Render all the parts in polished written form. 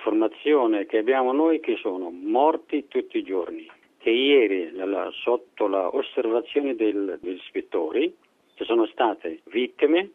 L'informazione che abbiamo noi è che sono morti tutti i giorni, che ieri sotto l'osservazione degli ispettori ci sono state vittime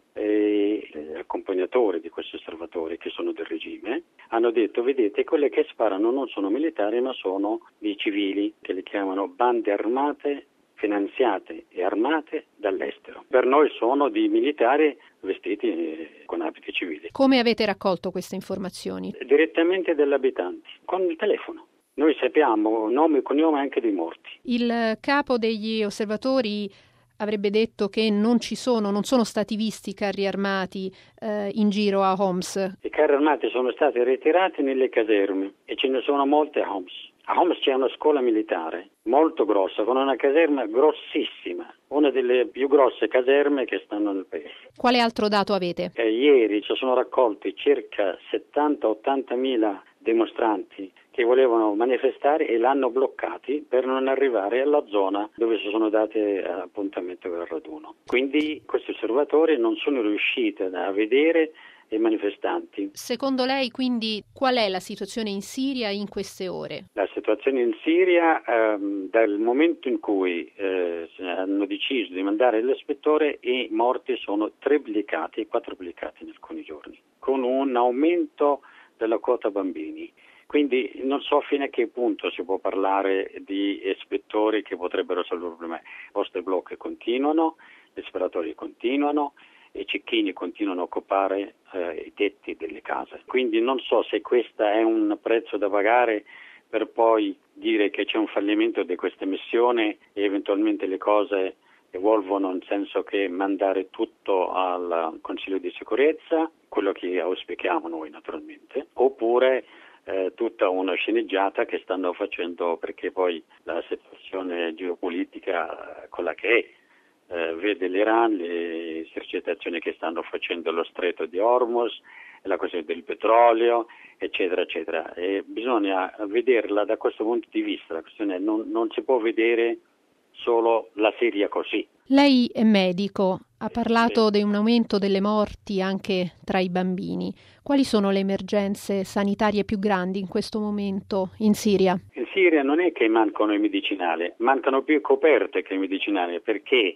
e accompagnatori di questi osservatori che sono del regime, hanno detto: vedete, quelle che sparano non sono militari ma sono dei civili, che li chiamano bande armate, finanziate e armate dall'estero. Per noi sono di militari vestiti con abiti civili. Come avete raccolto queste informazioni? Direttamente dagli abitanti, con il telefono. Noi sappiamo nome e cognome anche dei morti. Il capo degli osservatori avrebbe detto che non sono stati visti carri armati in giro a Homs. I carri armati sono stati ritirati nelle caserme e ce ne sono molte a Homs. A Homs c'è una scuola militare molto grossa, con una caserma grossissima, una delle più grosse caserme che stanno nel paese. Quale altro dato avete? Ieri ci sono raccolti circa 70-80 mila dimostranti che volevano manifestare e l'hanno bloccati per non arrivare alla zona dove si sono date appuntamento per il raduno. Quindi questi osservatori non sono riusciti a vedere i manifestanti. Secondo lei, quindi, qual è la situazione in Siria in queste ore? La situazione in Siria, dal momento in cui hanno deciso di mandare l'ispettore, i morti sono triplicati e quadruplicati in alcuni giorni, con un aumento della quota bambini. Quindi non so fino a che punto si può parlare di ispettori che potrebbero risolvere il problema. I vostri blocchi continuano, gli sparatori continuano, i cecchini continuano a occupare i tetti delle case. Quindi non so se questo è un prezzo da pagare per poi dire che c'è un fallimento di questa missione e eventualmente le cose evolvono, nel senso che mandare tutto al Consiglio di sicurezza, quello che auspichiamo noi naturalmente, oppure tutta una sceneggiata che stanno facendo, perché poi la situazione geopolitica quella che è, vede l'Iran, le esercitazioni che stanno facendo allo stretto di Hormuz, la questione del petrolio, eccetera, eccetera. E bisogna vederla da questo punto di vista, la questione non si può vedere solo la Siria così. Lei è medico, ha parlato di un aumento delle morti anche tra i bambini. Quali sono le emergenze sanitarie più grandi in questo momento in Siria? In Siria non è che mancano i medicinali, mancano più coperte che i medicinali, perché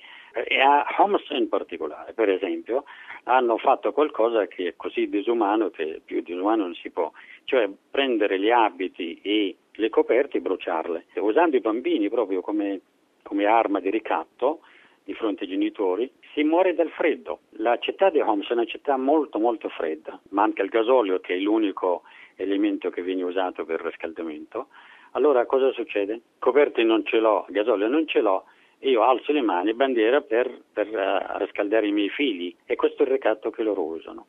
a Homs in particolare, per esempio, hanno fatto qualcosa che è così disumano che più disumano non si può, cioè prendere gli abiti e le coperte e bruciarle, usando i bambini proprio come arma di ricatto di fronte ai genitori. Si muore dal freddo. La città di Homs è una città molto molto fredda, manca il gasolio che è l'unico elemento che viene usato per il riscaldamento. Allora cosa succede? Coperte non ce l'ho, gasolio non ce l'ho, io alzo le mani, bandiera per riscaldare i miei figli, e questo è il ricatto che loro usano.